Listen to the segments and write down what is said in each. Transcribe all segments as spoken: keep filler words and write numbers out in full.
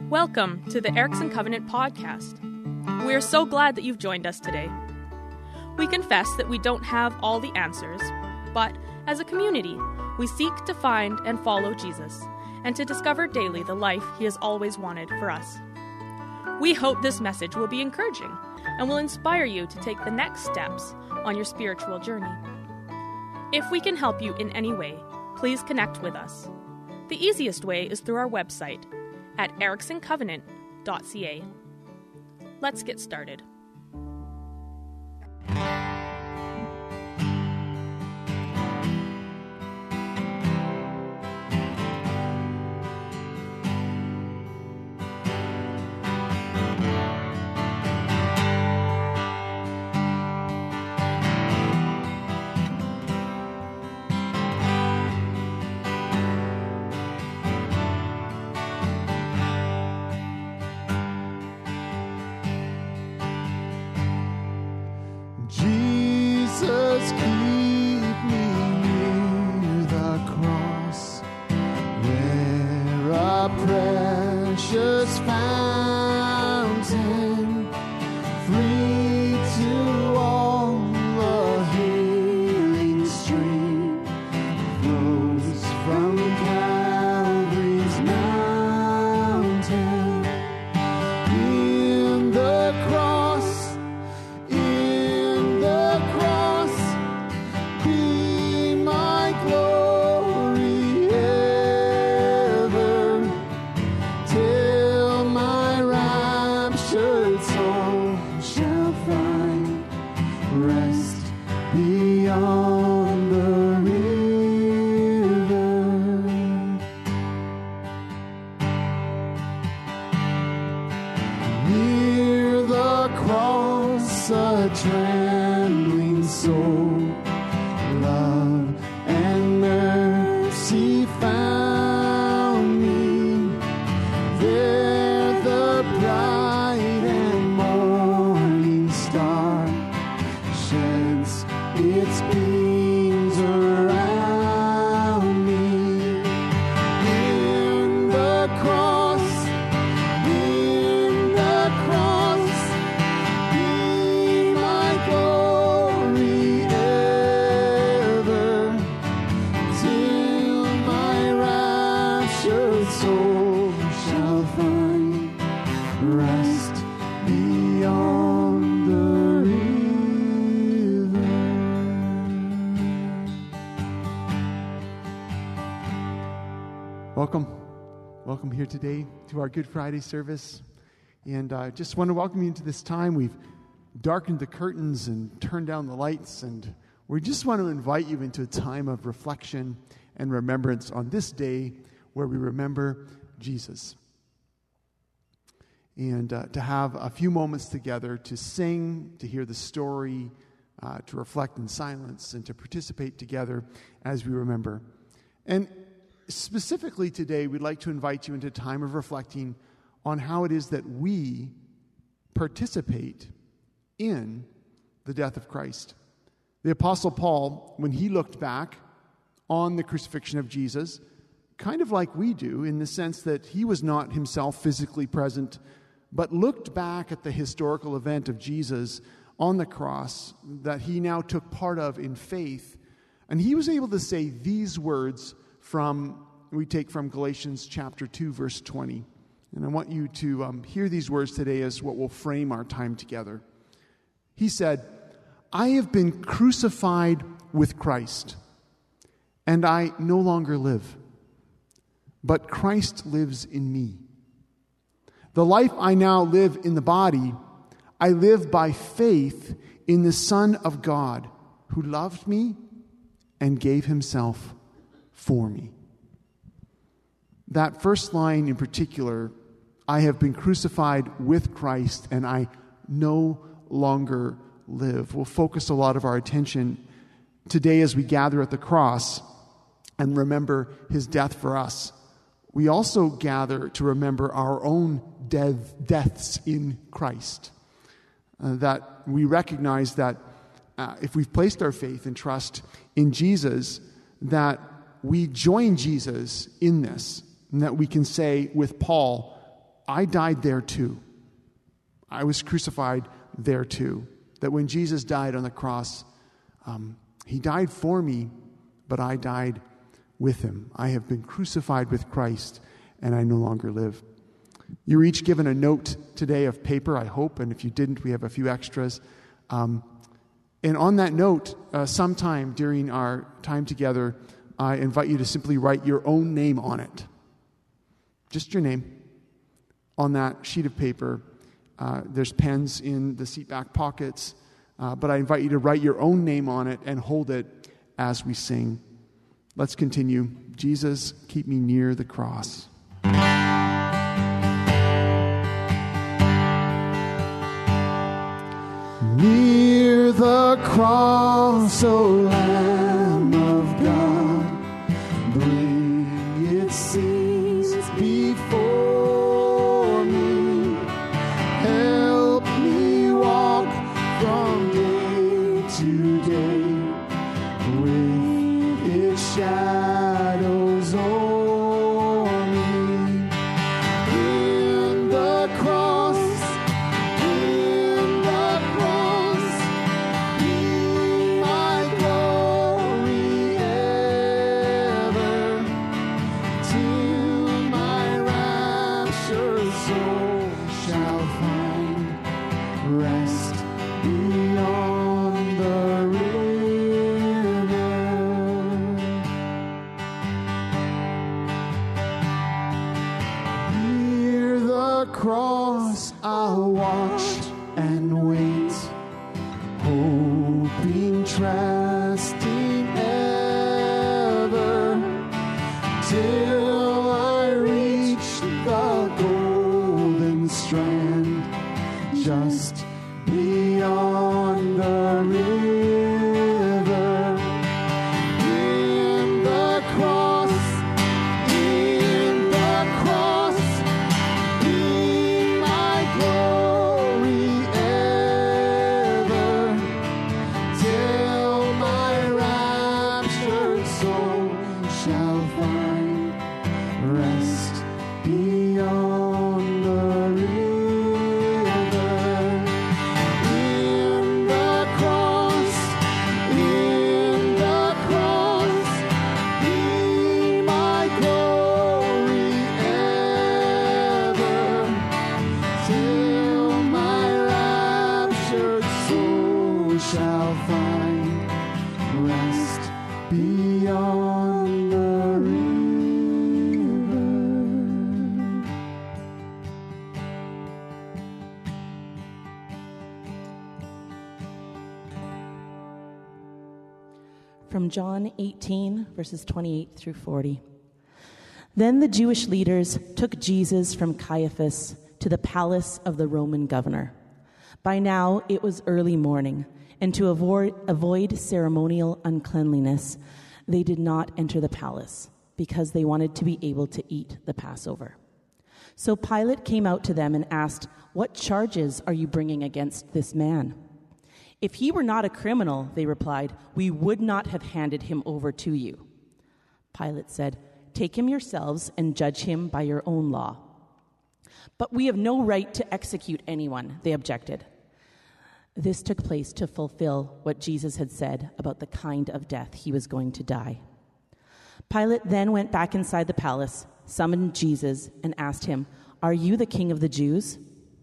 Welcome to the Erickson Covenant podcast. We are so glad that you've joined us today. We confess that we don't have all the answers, but as a community, we seek to find and follow Jesus and to discover daily the life he has always wanted for us. We hope this message will be encouraging and will inspire you to take the next steps on your spiritual journey. If we can help you in any way, please connect with us. The easiest way is through our website at erickson covenant dot c a. Let's get started. Welcome. Welcome here today to our Good Friday service. And I uh, just want to welcome you into this time. We've darkened the curtains and turned down the lights, and we just want to invite you into a time of reflection and remembrance on this day where we remember Jesus. And uh, to have a few moments together to sing, to hear the story, uh, to reflect in silence, and to participate together as we remember. And specifically today, we'd like to invite you into a time of reflecting on how it is that we participate in the death of Christ. The Apostle Paul, when he looked back on the crucifixion of Jesus, kind of like we do, in the sense that he was not himself physically present, but looked back at the historical event of Jesus on the cross that he now took part of in faith, and he was able to say these words from, we take from Galatians chapter two, verse twenty. And I want you to um, hear these words today as what will frame our time together. He said, "I have been crucified with Christ, and I no longer live, but Christ lives in me. The life I now live in the body, I live by faith in the Son of God, who loved me and gave himself for me." That first line in particular, I have been crucified with Christ and I no longer live, will focus a lot of our attention today as we gather at the cross and remember his death for us. We also gather to remember our own death, deaths in Christ. Uh, that we recognize that uh, if we've placed our faith and trust in Jesus, that we join Jesus in this, and that we can say with Paul, I died there too. I was crucified there too. That when Jesus died on the cross, um, he died for me, but I died with him. I have been crucified with Christ, and I no longer live. You were each given a note today of paper, I hope, and if you didn't, we have a few extras. Um, and on that note, uh, sometime during our time together, I invite you to simply write your own name on it. Just your name on that sheet of paper. Uh, there's pens in the seat back pockets, uh, but I invite you to write your own name on it and hold it as we sing. Let's continue. Jesus, keep me near the cross. Near the cross, O Lamb of God, bring its sins before me. Help me walk from day to day with its shadows o'er me. In the cross, in the cross, be my glory ever, till my raptured soul shall find rest beyond the river. Near the cross I'll watch and wait, hoping, trusting ever, till I reach the golden strand, just beyond the river. In the cross, in the cross, be my glory ever, till my raptured soul shall find rest beyond the river. In the cross, in the cross, be my glory ever, till my raptured soul shall find rest beyond the river. From John eighteen, verses twenty-eight through forty. Then the Jewish leaders took Jesus from Caiaphas to the palace of the Roman governor. By now it was early morning, and to avoid, avoid ceremonial uncleanliness, they did not enter the palace, because they wanted to be able to eat the Passover. So Pilate came out to them and asked, "What charges are you bringing against this man?" "If he were not a criminal," they replied, "we would not have handed him over to you." Pilate said, "Take him yourselves and judge him by your own law." "But we have no right to execute anyone," they objected. This took place to fulfill what Jesus had said about the kind of death he was going to die. Pilate then went back inside the palace, summoned Jesus, and asked him, "Are you the king of the Jews?"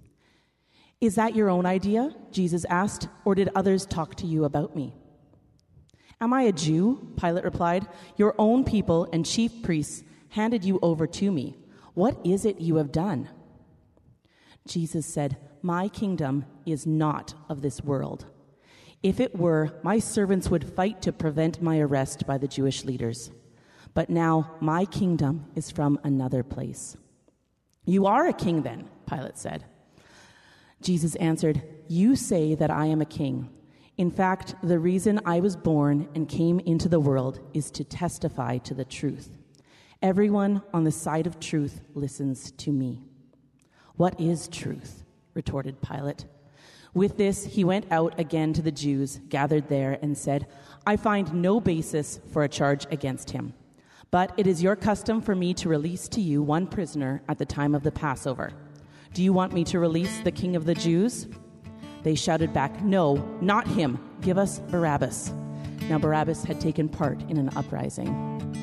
"Is that your own idea?" Jesus asked, "or did others talk to you about me?" "Am I a Jew?" Pilate replied. "Your own people and chief priests handed you over to me. What is it you have done?" Jesus said, "My kingdom is not of this world. If it were, my servants would fight to prevent my arrest by the Jewish leaders. But now my kingdom is from another place." "You are a king then," Pilate said. Jesus answered, "You say that I am a king. In fact, the reason I was born and came into the world is to testify to the truth. Everyone on the side of truth listens to me." "What is truth?" retorted Pilate. With this, he went out again to the Jews gathered there and said, "I find no basis for a charge against him. But it is your custom for me to release to you one prisoner at the time of the Passover. "Do you want me to release the King of the Jews?" They shouted back, "No, not him. Give us Barabbas." Now Barabbas had taken part in an uprising.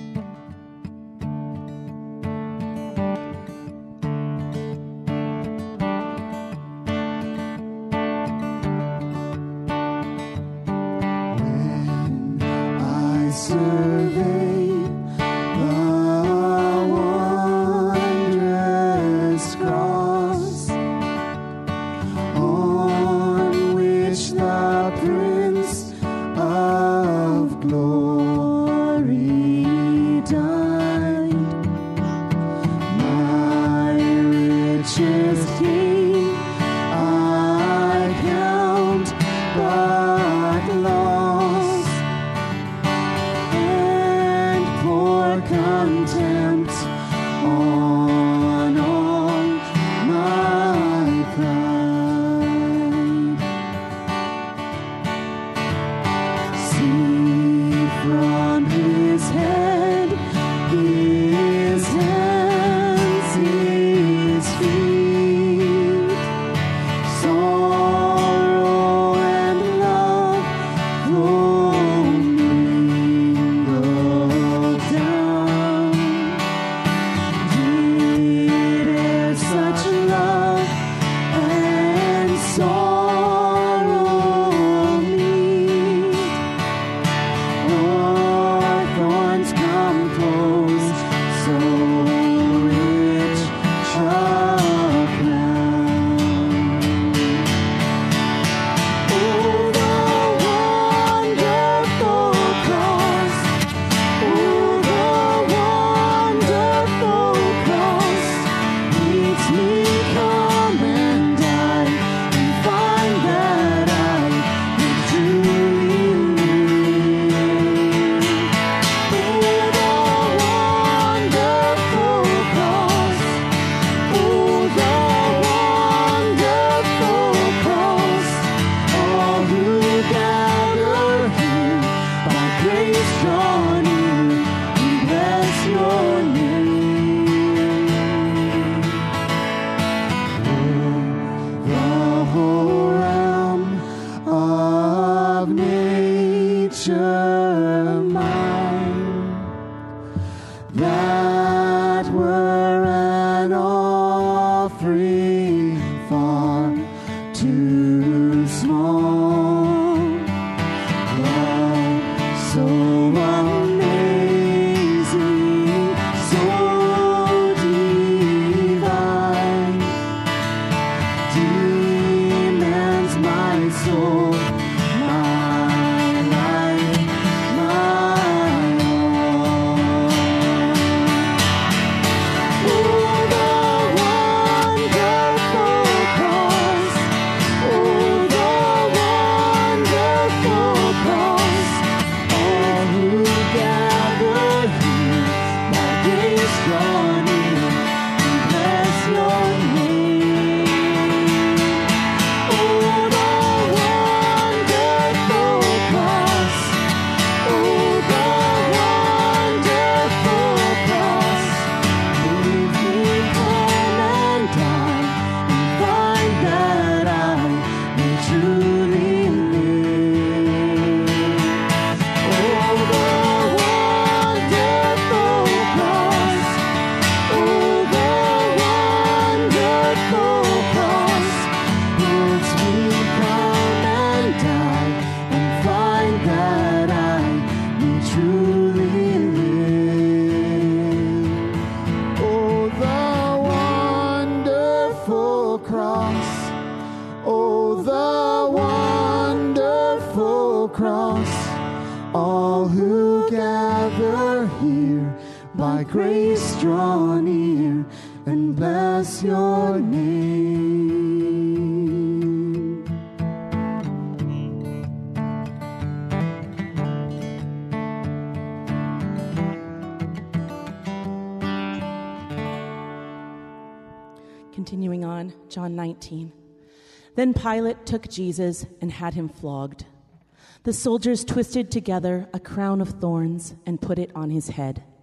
Continuing on, John nineteen. Then Pilate took Jesus and had him flogged. The soldiers twisted together a crown of thorns and put it on his head.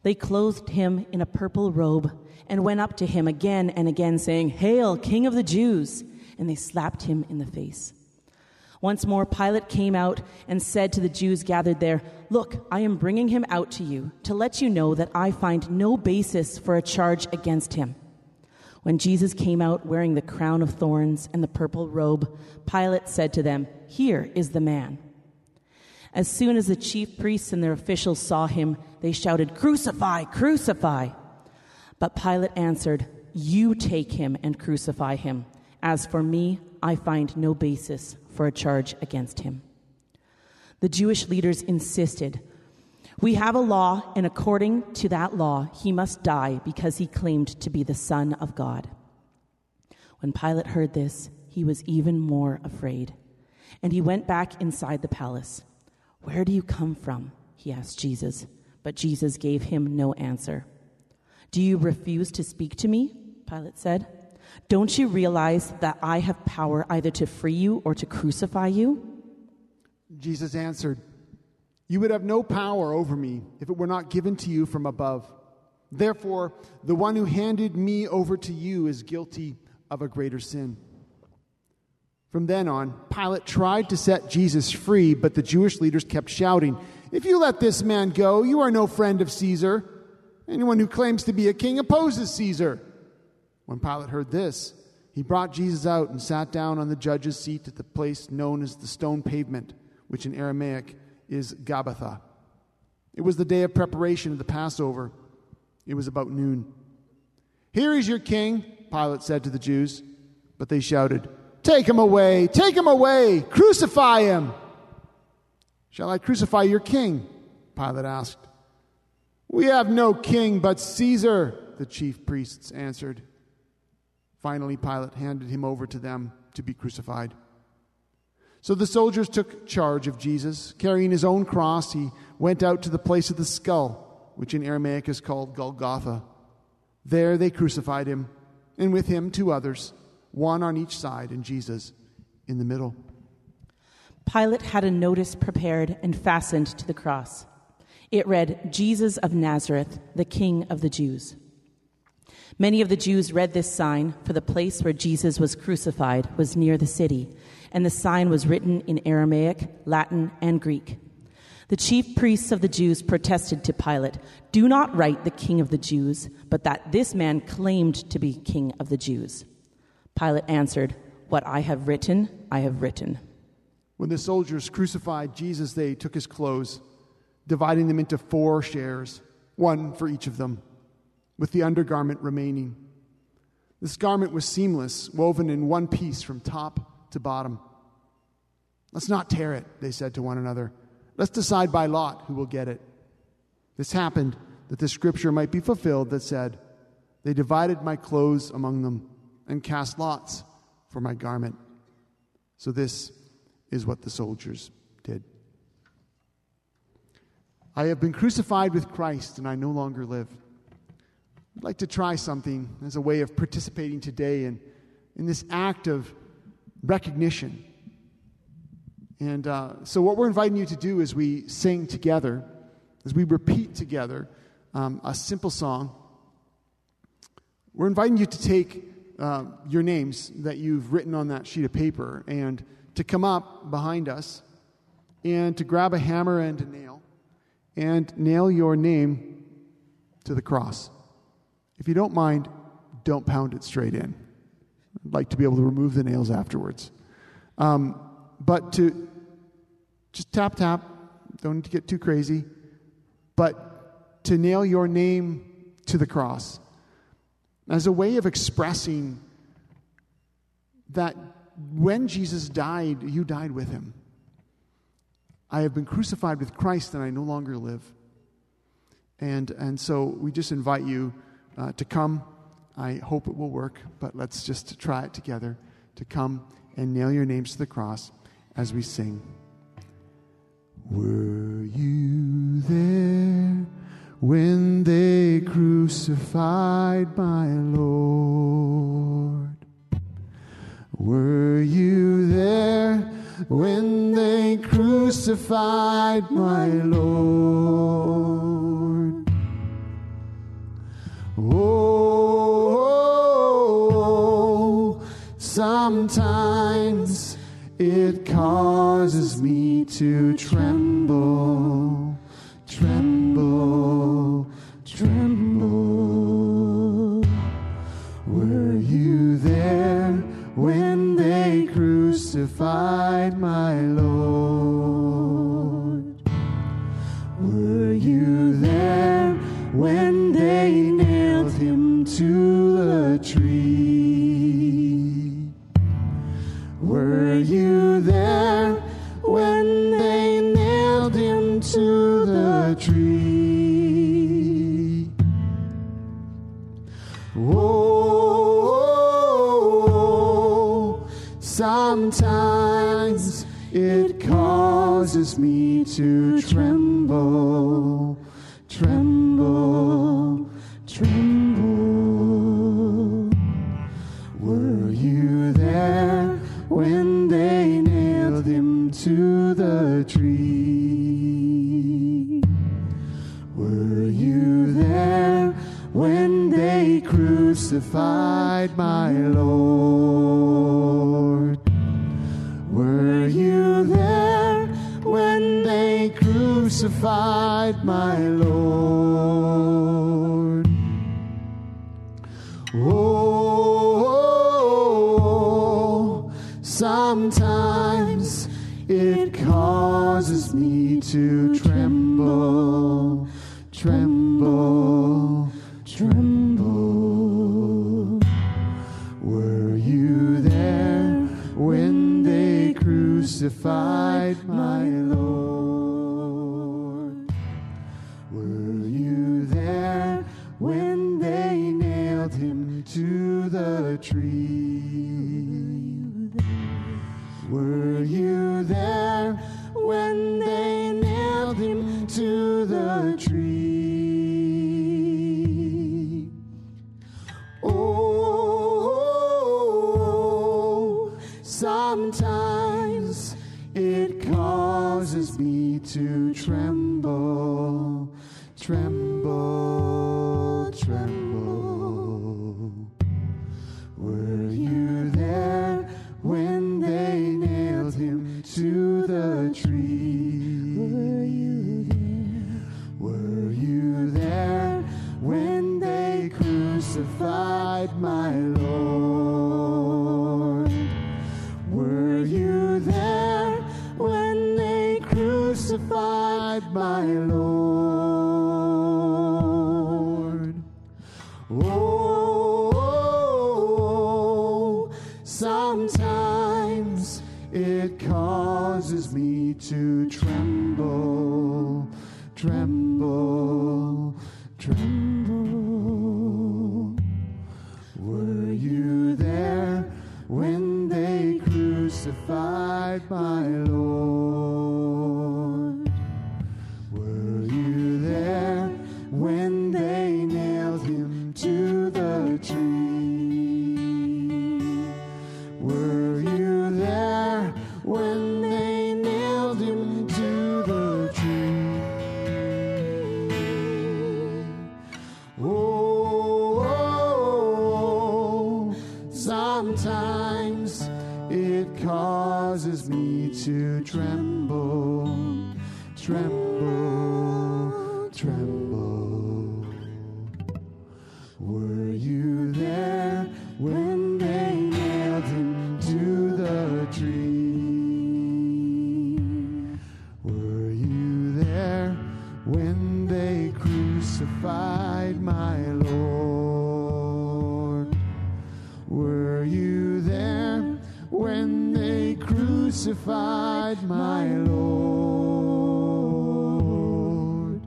They clothed him in a purple robe and went up to him again and again, saying, "Hail, King of the Jews!" And they slapped him in the face. Once more, Pilate came out and said to the Jews gathered there, "Look, I am bringing him out to you to let you know that I find no basis for a charge against him." When Jesus came out wearing the crown of thorns and the purple robe, Pilate said to them, "Here is the man." As soon as the chief priests and their officials saw him, they shouted, "Crucify, crucify!" But Pilate answered, "You take him and crucify him. As for me, I find no basis for a charge against him." The Jewish leaders insisted, "We have a law, and according to that law, he must die because he claimed to be the Son of God." When Pilate heard this, he was even more afraid, and he went back inside the palace. "Where do you come from?" he asked Jesus, but Jesus gave him no answer. "Do you refuse to speak to me?" Pilate said. "Don't you realize that I have power either to free you or to crucify you?" Jesus answered, "You would have no power over me if it were not given to you from above. Therefore, the one who handed me over to you is guilty of a greater sin." From then on, Pilate tried to set Jesus free, but the Jewish leaders kept shouting, "If you let this man go, you are no friend of Caesar. Anyone who claims to be a king opposes Caesar." When Pilate heard this, he brought Jesus out and sat down on the judge's seat at the place known as the stone pavement, which in Aramaic is Gabbatha. It was the day of preparation of the Passover. It was about noon. "Here is your king," Pilate said to the Jews. But they shouted, "Take him away! Take him away! Crucify him!" "Shall I crucify your king?" Pilate asked. "We have no king but Caesar," the chief priests answered. Finally, Pilate handed him over to them to be crucified. So the soldiers took charge of Jesus. Carrying his own cross, he went out to the place of the skull, which in Aramaic is called Golgotha. There they crucified him, and with him two others, one on each side and Jesus in the middle. Pilate had a notice prepared and fastened to the cross. It read, "Jesus of Nazareth, the King of the Jews." Many of the Jews read this sign, for the place where Jesus was crucified was near the city, and the sign was written in Aramaic, Latin, and Greek. The chief priests of the Jews protested to Pilate, "Do not write the King of the Jews, but that this man claimed to be King of the Jews." Pilate answered, "What I have written, I have written." When the soldiers crucified Jesus, they took his clothes, dividing them into four shares, one for each of them, with the undergarment remaining. This garment was seamless, woven in one piece from top to bottom. "Let's not tear it," they said to one another. "Let's decide by lot who will get it." This happened that the scripture might be fulfilled that said, "They divided my clothes among them and cast lots for my garment." So this is what the soldiers did. "I have been crucified with Christ, and I no longer live." I'd like to try something as a way of participating today in, in this act of recognition. And uh, so what we're inviting you to do is we sing together, as we repeat together um, a simple song. We're inviting you to take uh, your names that you've written on that sheet of paper and to come up behind us and to grab a hammer and a nail and nail your name to the cross. If you don't mind, don't pound it straight in. I'd like to be able to remove the nails afterwards. Um, but to just tap, tap, don't need to get too crazy, but to nail your name to the cross as a way of expressing that when Jesus died, you died with him. I have been crucified with Christ and I no longer live. And, and so we just invite you Uh, to come. I hope it will work, but let's just try it together, to come and nail your names to the cross as we sing. Were you there when they crucified my Lord? Were you there when they crucified my Lord? Oh, sometimes it causes me to tremble, tremble, tremble. Were you there when they crucified my Lord? Were you there when they nailed him to the tree? Were you there when they nailed him to the tree? Oh, sometimes it causes me to tremble, tremble, tremble. Were you there when they nailed him to the tree? Were you there when they crucified my Lord? Were you there when they crucified my Lord? Oh, sometimes it causes me to tremble, tremble, tremble. Were you there when they crucified my Lord? Were you there when they nailed him to the tree? Were you there when they nailed him to the tree? Oh, sometimes it causes me to tremble, tremble, tremble. Were you there when they nailed him to the tree? Were you there? Were you there when they crucified my Lord? Were you there when they crucified my Lord? Oh, sometimes it causes me to tremble, tremble, tremble. Were you there when they crucified my Lord? Were you there when they nailed him to the tree? Were you there when they nailed him to the tree? Oh, sometimes it causes me to tremble, tremble, tremble. Were you there when they nailed him to the tree? Were you there when they crucified my Lord? Were you there when they crucified my Lord?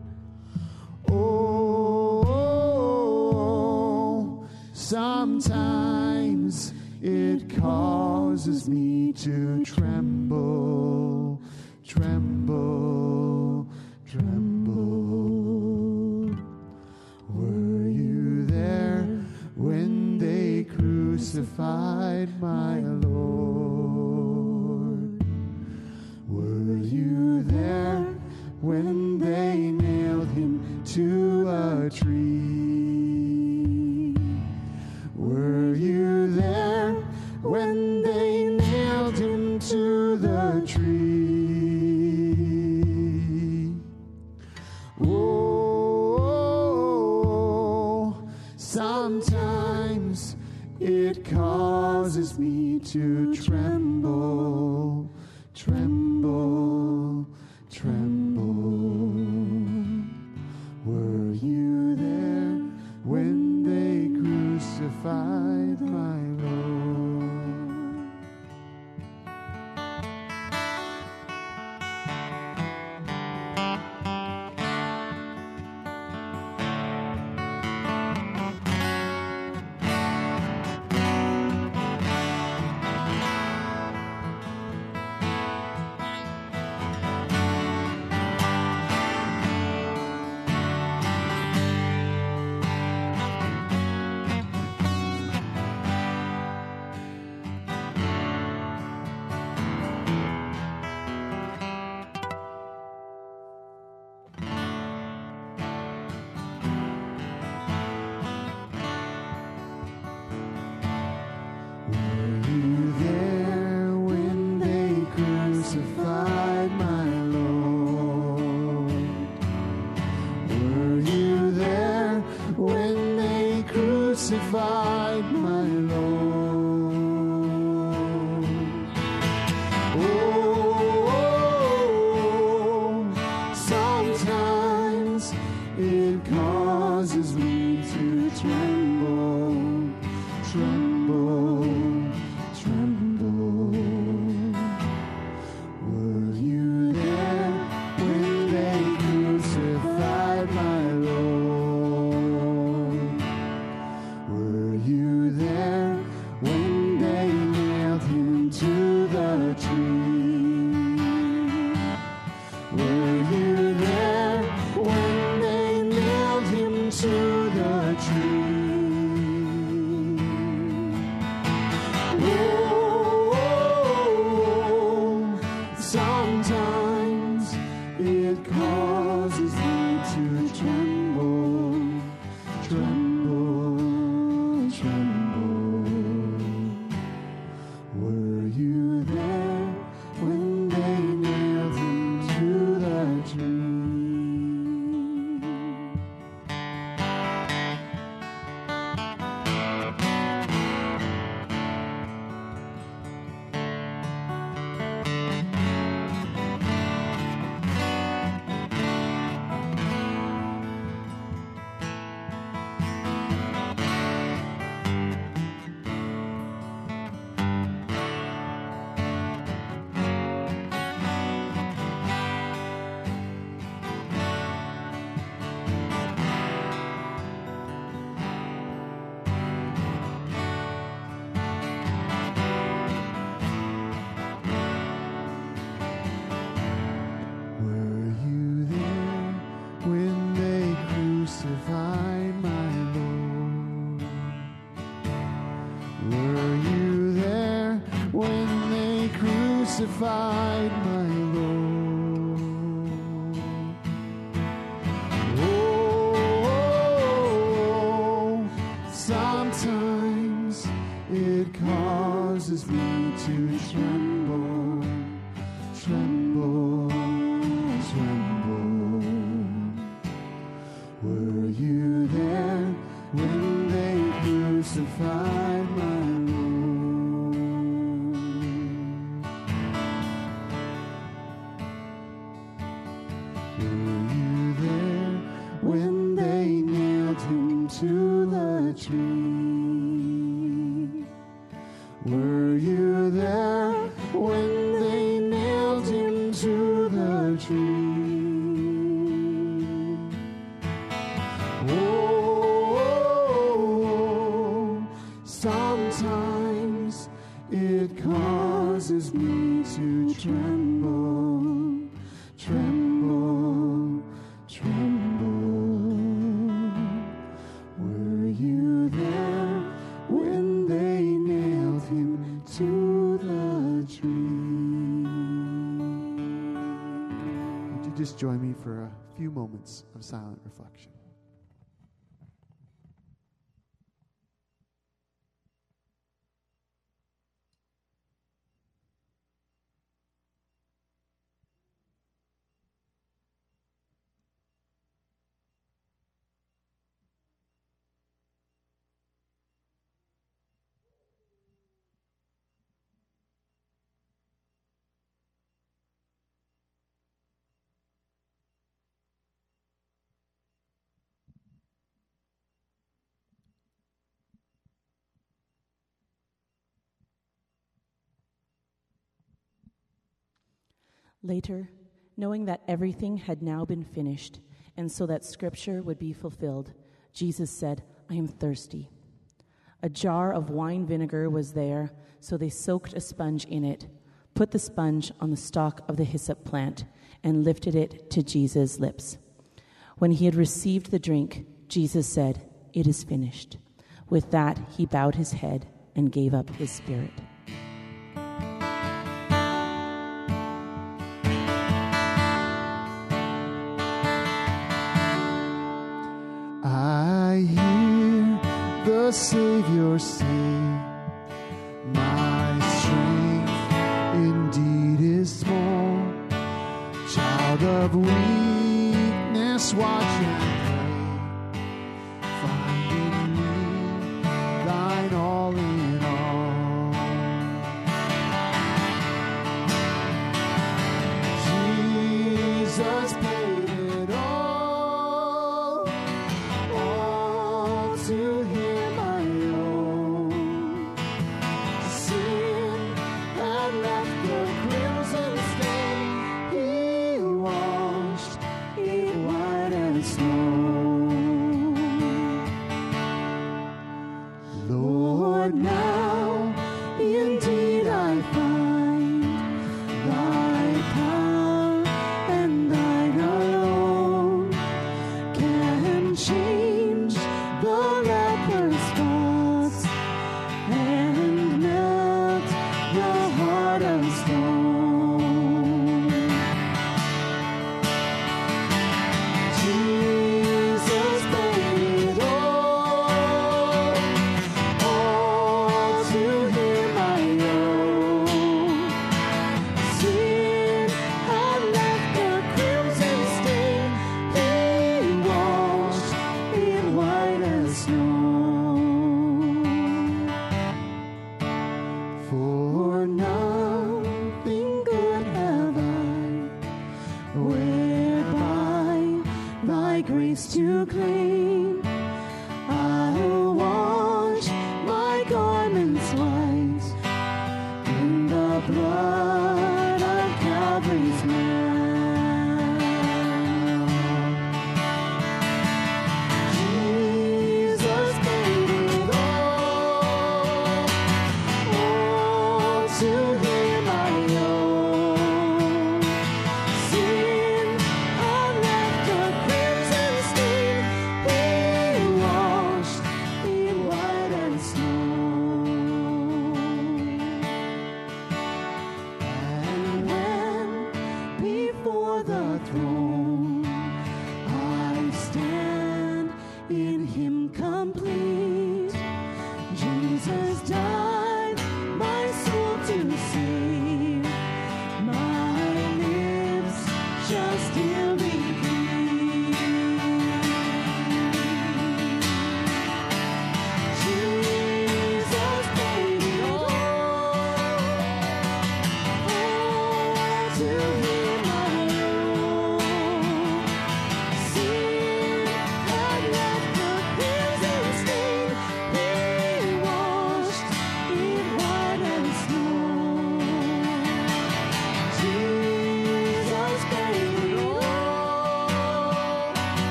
Oh, sometimes it causes me to tremble, tremble, tremble. Were you there when they crucified my Lord? Were you there when they nailed him to a tree? Sometimes it causes me to tremble, tremble, tremble. Were you there when they crucified my Lord? Crucified my Lord. Oh, sometimes it causes me to tremble, tremble, tremble. Were you there when they crucified my Lord? Were you there when they nailed him to the tree? Were you there when they nailed him to the tree? Oh, sometimes it causes me to tremble, tremble, tremble. Were you there when they nailed him to the tree? Were you there when they crucified my Lord? Were you there when they crucified my Lord? Oh, sometimes it causes me to tremble, tremble, tremble. Were you there when they crucified my Lord? Were you there when they nailed him to the tree? Were you there when they nailed him to the tree? Oh, sometimes it causes me to tremble, tremble, tremble. Were you there when they nailed him to the tree? Would you just join me for a few moments of silent reflection? Later, knowing that everything had now been finished, and so that Scripture would be fulfilled, Jesus said, "I am thirsty." A jar of wine vinegar was there, so they soaked a sponge in it, put the sponge on the stalk of the hyssop plant, and lifted it to Jesus' lips. When he had received the drink, Jesus said, "It is finished." With that, he bowed his head and gave up his spirit. I hear the Savior say, "My strength indeed is small. Child of weakness, watch and pray. Find in me thine all in all." Jesus paid it all. All to him I owe. Sin had left the crimson stain. He washed it white as snow. Lord, now indeed I find thy power and thine alone can change the leper's spots and melt the heart of stone. Jesus paid it all. All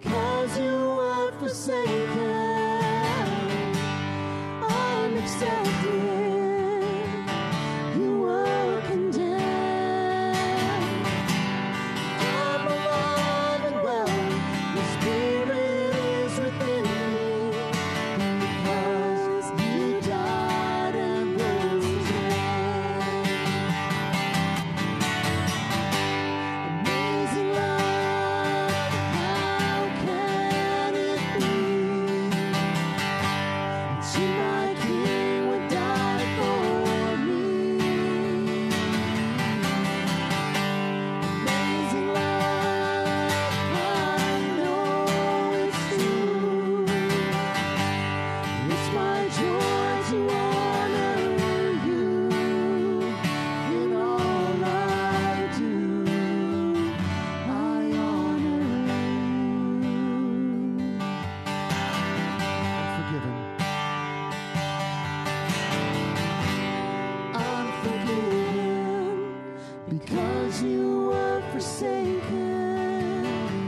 because you were forsaken, unaccepted. You were condemned. I'm alive and well. Your spirit is within me because you died and rose again. Amazing love, how can it be that you, my King, would die for me? Amazing love, I know it's true. It's my joy to honor you in all I do. I honor you. I'm forgiven. I'm forgiven because you were forsaken,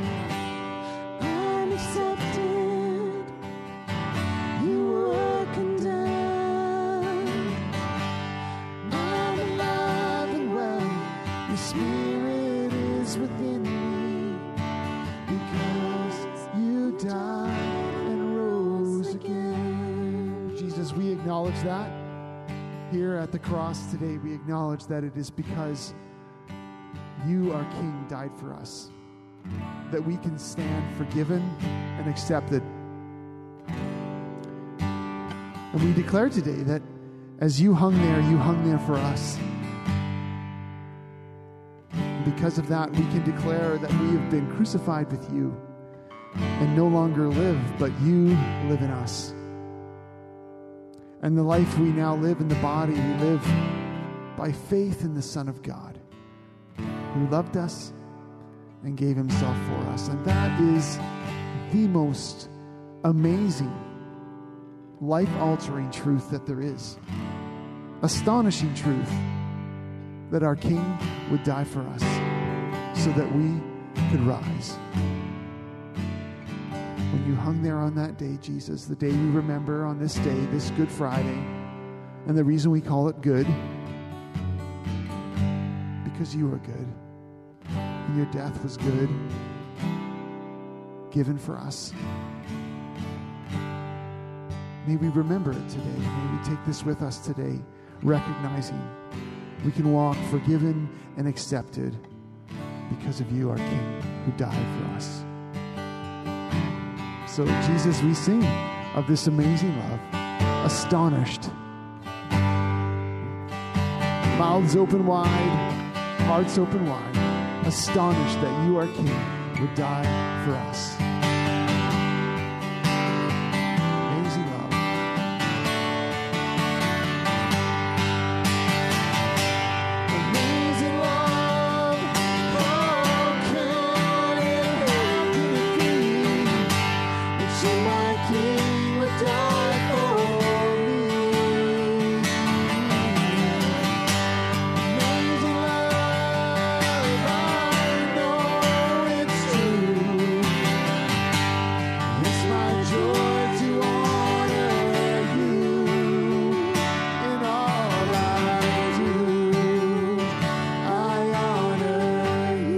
unaccepted. You were condemned. I'm alive and well. Your spirit is within me because you died and rose again. Jesus, we acknowledge that. Here at the cross today, we acknowledge that it is because you, our King, died for us, that we can stand forgiven and accepted. And we declare today that as you hung there, you hung there for us. And because of that, we can declare that we have been crucified with you and no longer live, but you live in us. And the life we now live in the body, we live by faith in the Son of God, who loved us and gave himself for us. And that is the most amazing, life-altering truth that there is. Astonishing truth that our King would die for us so that we could rise. When you hung there on that day, Jesus, the day we remember on this day, this Good Friday, and the reason we call it good, because you are good, and your death was good, given for us. May we remember it today. May we take this with us today, recognizing we can walk forgiven and accepted because of you, our King, who died for us. So, Jesus, we sing of this amazing love, astonished. Mouths open wide, hearts open wide, astonished that you, our King, would die for us. Amazing love. Amazing love, how can it be that you, my King, would die for me? Amazing love, I know it's true. It's my joy to honor you in all I do. I honor you.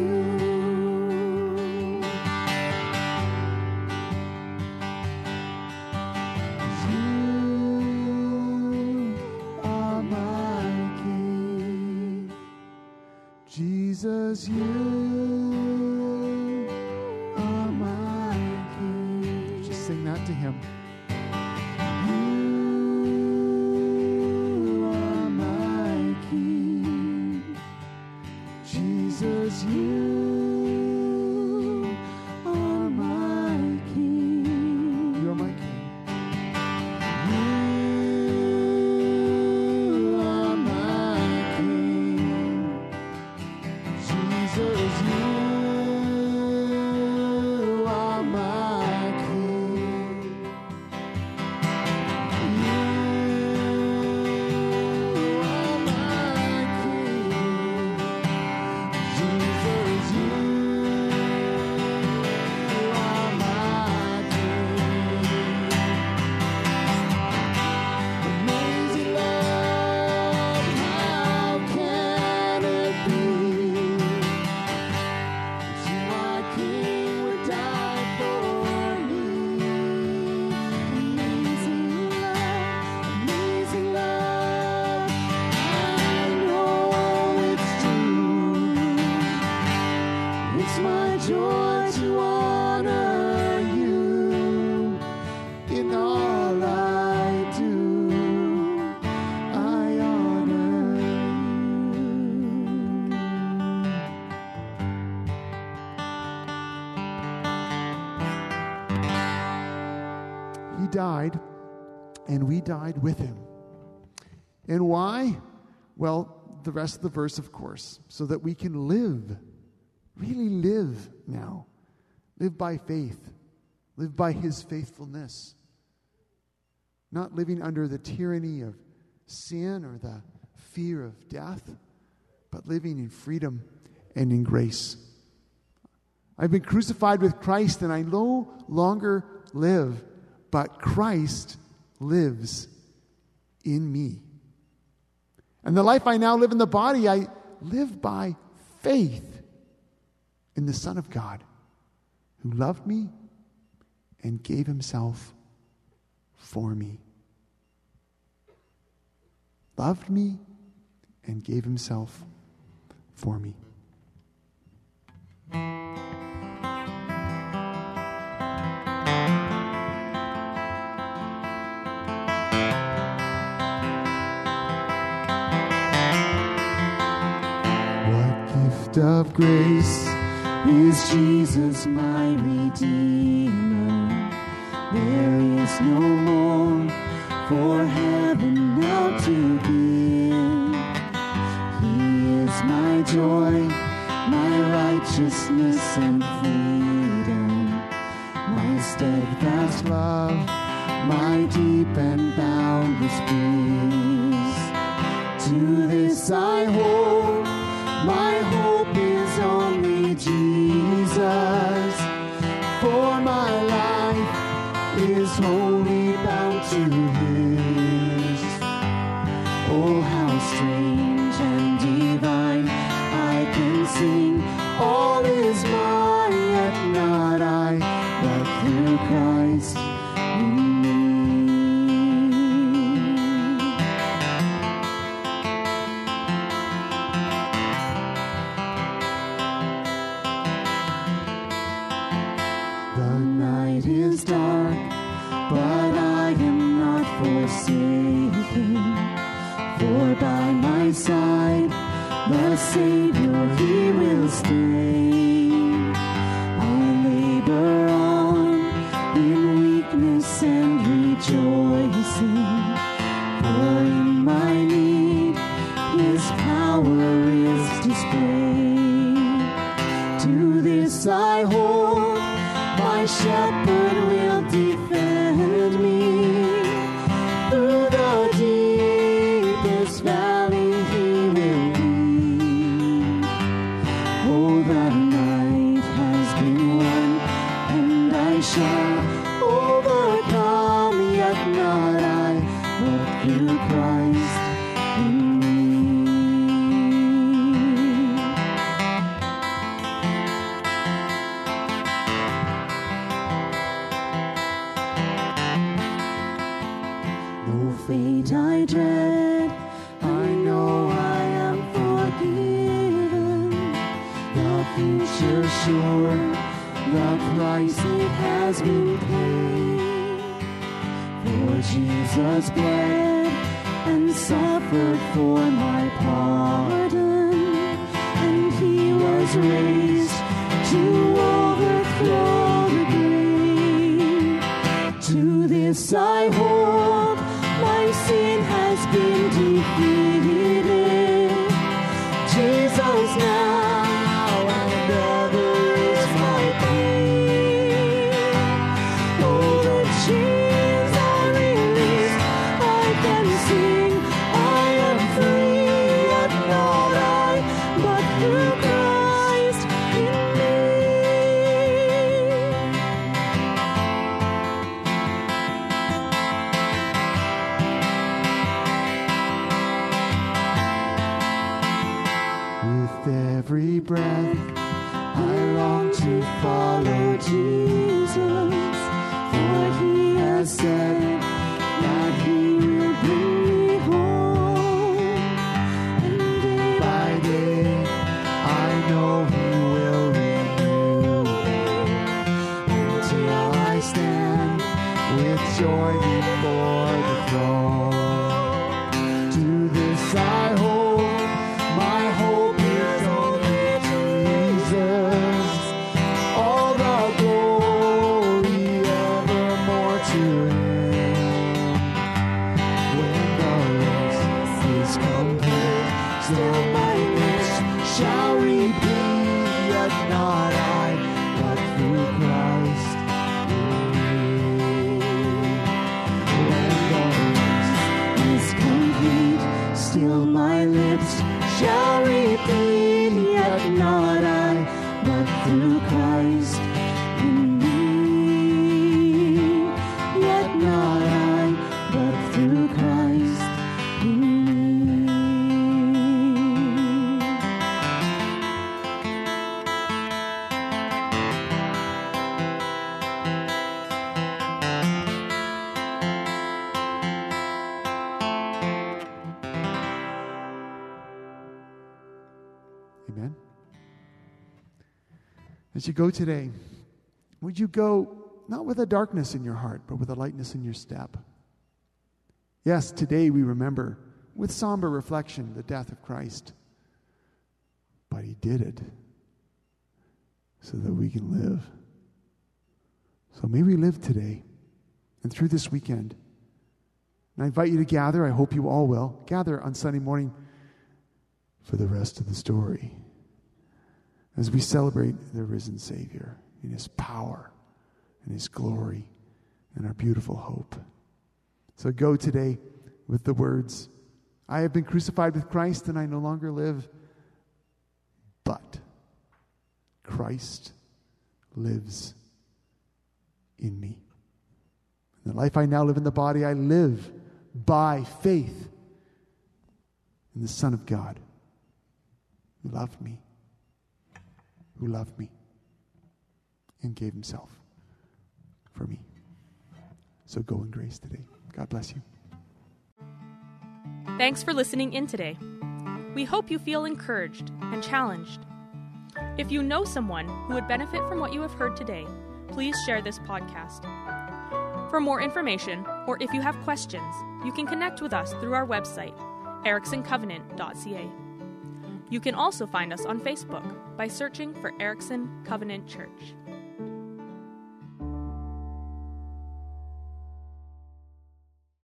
You are my King. Jesus, you are my King. Just sing that to him. You are my King. Jesus, you are my King. You're my King. You are my King. Jesus, you are my King. he died, and we died with him. And why? Well, the rest of the verse, of course, so that we can live, really live now. Live by faith. Live by his faithfulness. Not living under the tyranny of sin or the fear of death, but living in freedom and in grace. I've been crucified with Christ, and I no longer live, but Christ lives in me. And the life I now live in the body, I live by faith in the Son of God, who loved me and gave himself for me. Loved me and gave himself for me. Of grace is Jesus my Redeemer. There is no more for heaven now to give. He is my joy, my righteousness and freedom, my steadfast love, my deep and boundless peace. To this I hold, my hope is only Jesus, for my life is wholly bound to his. Oh, how strange and divine, I can sing, all is mine, yet not I, but through Christ in me. Is dark, but I am not forsaken, for by my side the Savior, he will stay. I labor on in weakness and rejoicing, for in my need his power is displayed. To this I hold, my shepherd will defend me. Through the deepest valley he will lead. Oh, the night has been won, and I shall overcome, yet not I, but through Christ in me. Fate I dread, I know I am forgiven. The future sure, the price it has been paid. For Jesus bled and suffered for my pardon, and he was raised to overthrow the grave. To this I hold, my sin has been defeated. Jesus now and ever is my King. Oh, the chains are released, I can sing, I am free, yet not I, but through Christ in me. Every breath I long to follow Jesus, for he has said that he will bring me home. And day by day I know he will renew me, until I stand with joy before the throne. To this I hold, my hope is only Jesus, all the glory evermore to him. As you go today, would you go not with a darkness in your heart, but with a lightness in your step? Yes, today we remember with somber reflection the death of Christ. But he did it so that we can live. So may we live today and through this weekend. And I invite you to gather. I hope you all will. Gather on Sunday morning for the rest of the story as we celebrate the risen Savior in his power and his glory and our beautiful hope. So go today with the words, I have been crucified with Christ and I no longer live, but Christ lives in me. In the life I now live in the body, I live by faith in the Son of God who loved me, who loved me and gave himself for me. So go in grace today. God bless you. Thanks for listening in today. We hope you feel encouraged and challenged. If you know someone who would benefit from what you have heard today, please share this podcast. For more information, or if you have questions, you can connect with us through our website, erickson covenant dot c a. You can also find us on Facebook by searching for Erickson Covenant Church.